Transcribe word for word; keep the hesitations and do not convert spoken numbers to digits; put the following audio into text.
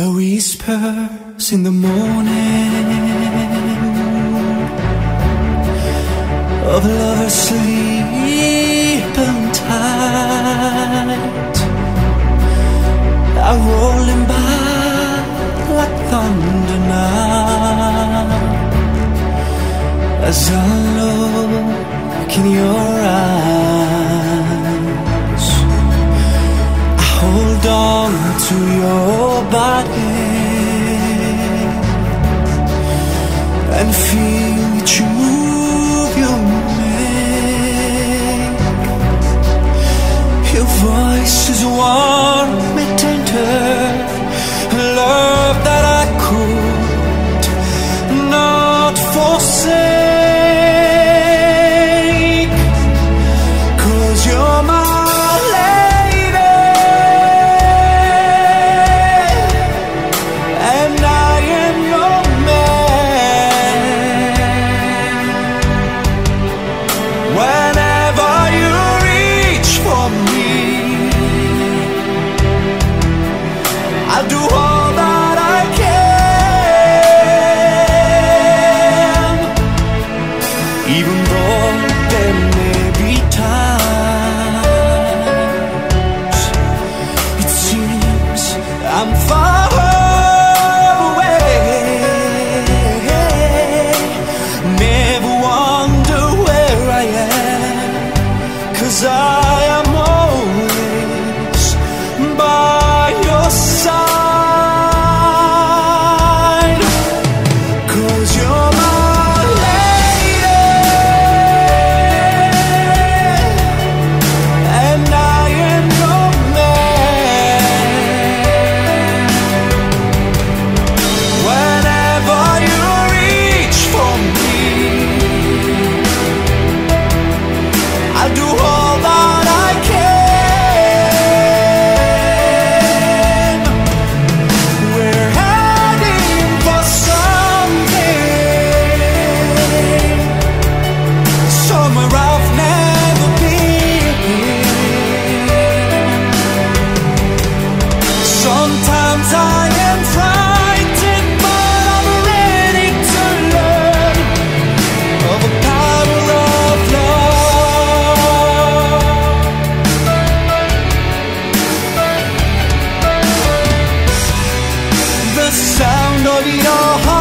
The whispers in the morning of lovers sleeping tight are rolling by like thunder now, as I look in your eyes. I hold on to your body and feel each move you make. Your voice is warm and tender, love that I could not forsake, 'cause you're my sound of your heart.